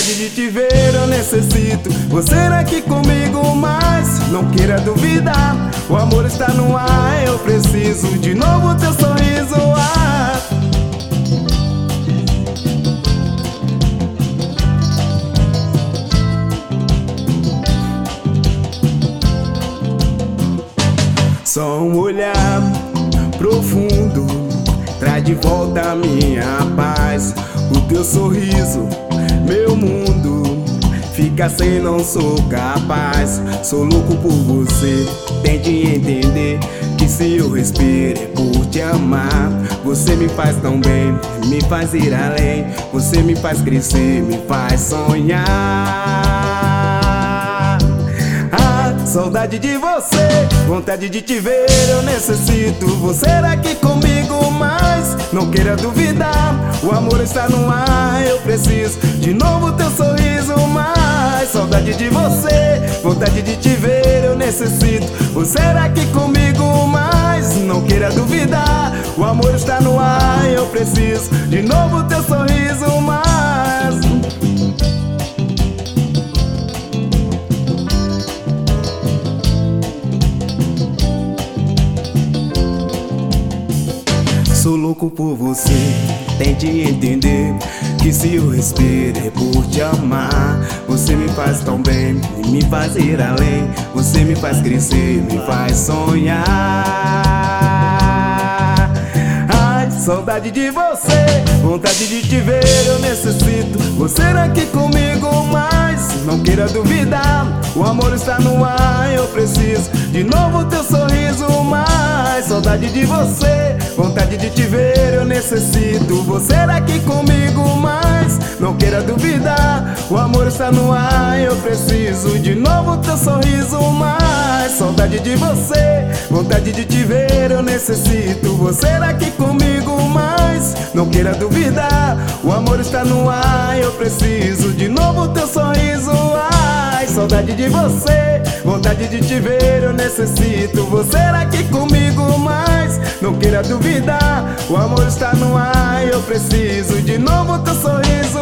Vontade de te ver eu necessito, você aqui comigo, mas não queira duvidar, o amor está no ar, eu preciso de novo teu sorriso. Só um olhar profundo traz de volta a minha paz. O teu sorriso, meu mundo fica sem, não sou capaz. Sou louco por você, tente entender que se eu respiro é por te amar. Você me faz tão bem, me faz ir além. Você me faz crescer, me faz sonhar. Saudade de você, vontade de te ver eu necessito, você aqui comigo, mas não queira duvidar, o amor está no ar, eu preciso de novo teu sorriso. Mas saudade de você, vontade de te ver eu necessito, você aqui comigo, mas não queira duvidar, o amor está no ar, eu preciso de novo teu sorriso. Mas sou louco por você, tente entender que se eu respiro é por te amar. Você me faz tão bem, me faz ir além. Você me faz crescer, me faz sonhar. Ai, saudade de você, vontade de te ver eu necessito, você aqui comigo, mas não queira duvidar, o amor está no ar, eu preciso de novo teu sorriso. Mas saudade de você, vontade de te ver eu necessito, você aqui comigo, mas não queira duvidar, o amor está no ar, eu preciso de novo teu sorriso. Mas saudade de você, vontade de te ver eu necessito, você aqui comigo, mas não queira duvidar, o amor está no ar, eu preciso de novo teu sorriso. Ai, saudade de você, vontade de te ver eu necessito, você aqui comigo, mas não queira duvidar, o amor está no ar, eu preciso de novo teu sorriso.